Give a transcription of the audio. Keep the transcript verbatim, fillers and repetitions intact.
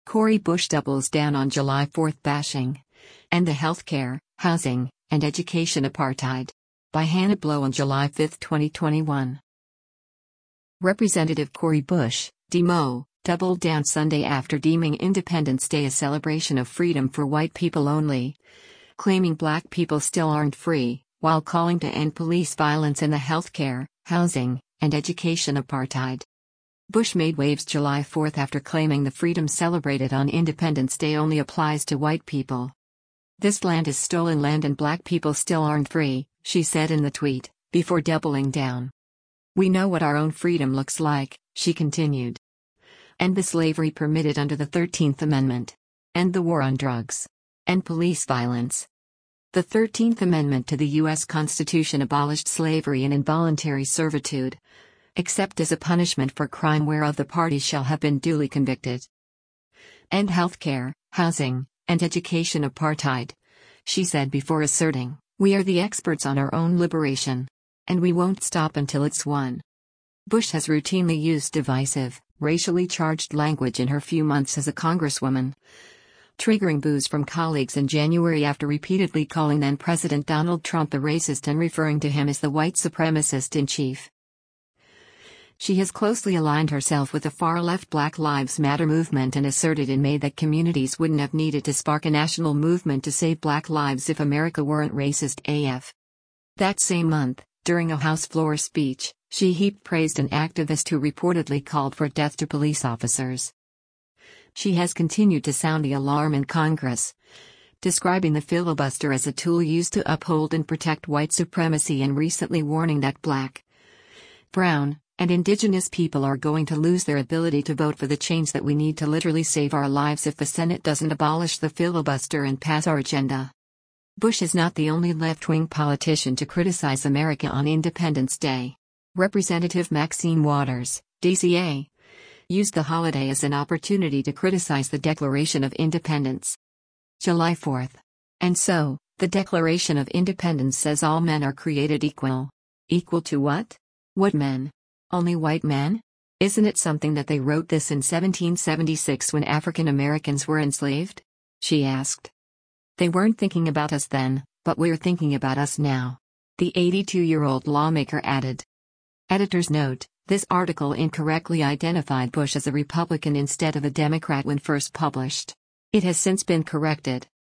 Cori Bush doubles down on July fourth bashing. And the healthcare, housing, and education apartheid. By Hannah Blow on July fifth, twenty twenty-one. Representative Cori Bush, Demo, doubled down Sunday after deeming Independence Day a celebration of freedom for white people only, claiming black people still aren't free, while calling to end police violence in the healthcare, housing, and education apartheid. Bush made waves July fourth after claiming the freedom celebrated on Independence Day only applies to white people. "This land is stolen land and black people still aren't free," she said in the tweet, before doubling down. "We know what our own freedom looks like," she continued. "End the slavery permitted under the thirteenth Amendment. End the war on drugs. End police violence." The thirteenth Amendment to the U S Constitution abolished slavery and involuntary servitude, except as a punishment for crime whereof the party shall have been duly convicted. End healthcare, housing, and education apartheid, she said before asserting, "We are the experts on our own liberation. And we won't stop until it's won." Bush has routinely used divisive, racially charged language in her few months as a congresswoman, triggering boos from colleagues in January after repeatedly calling then-President Donald Trump a racist and referring to him as the white supremacist in chief. She has closely aligned herself with the far-left Black Lives Matter movement and asserted in May that communities wouldn't have needed to spark a national movement to save black lives if America weren't racist A F. That same month, during a House floor speech, she heaped praise an activist who reportedly called for death to police officers. She has continued to sound the alarm in Congress, describing the filibuster as a tool used to uphold and protect white supremacy and recently warning that black, brown, and indigenous people are going to lose their ability to vote for the change that we need to literally save our lives if the Senate doesn't abolish the filibuster and pass our agenda. Bush is not the only left-wing politician to criticize America on Independence Day. Representative Maxine Waters, D C A, used the holiday as an opportunity to criticize the Declaration of Independence. July fourth. And so, the Declaration of Independence says all men are created equal. Equal to what? What men? Only white men? Isn't it something that they wrote this in seventeen seventy-six when African Americans were enslaved? She asked. They weren't thinking about us then, but we're thinking about us now. The eighty-two-year-old lawmaker added. Editor's note: this article incorrectly identified Bush as a Republican instead of a Democrat when first published. It has since been corrected.